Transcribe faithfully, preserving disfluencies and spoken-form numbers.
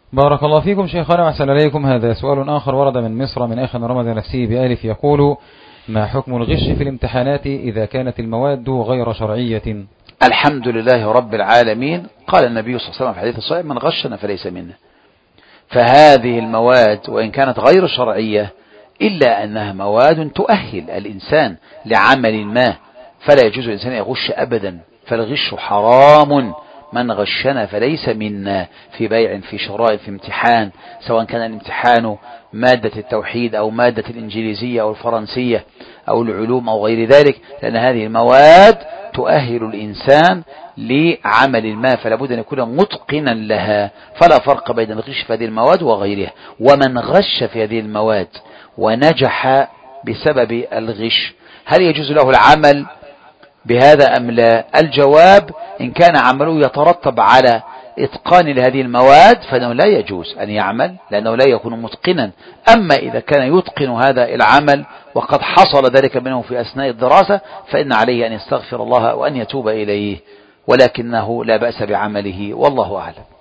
بارك الله فيكم شيخنا وأحسن إليكم. هذا سؤال آخر ورد من مصر من أخ رمضان نفسي بألف، يقول: ما حكم الغش في الامتحانات إذا كانت المواد غير شرعية؟ الحمد لله رب العالمين. قال النبي صلى الله عليه وسلم في حديث الصحيح: من غشنا فليس منا. فهذه المواد وإن كانت غير شرعية إلا أنها مواد تؤهل الإنسان لعمل ما، فلا يجوز الإنسان يغش أبدا، فالغش حرام. من غشنا فليس منا، في بيع، في شراء، في امتحان، سواء كان الامتحان مادة التوحيد أو مادة الإنجليزية أو الفرنسية أو العلوم أو غير ذلك، لأن هذه المواد تؤهل الإنسان لعمل ما، فلا بد أن يكون متقنا لها، فلا فرق بين الغش في هذه المواد وغيرها. ومن غش في هذه المواد ونجح بسبب الغش، هل يجوز له العمل بهذا أم لا؟ الجواب: إن كان عمله يترتب على إتقان لهذه المواد فإنه لا يجوز أن يعمل، لأنه لا يكون متقنا. أما إذا كان يتقن هذا العمل وقد حصل ذلك منه في أثناء الدراسة، فإن عليه أن يستغفر الله وأن يتوب إليه، ولكنه لا بأس بعمله، والله أعلم.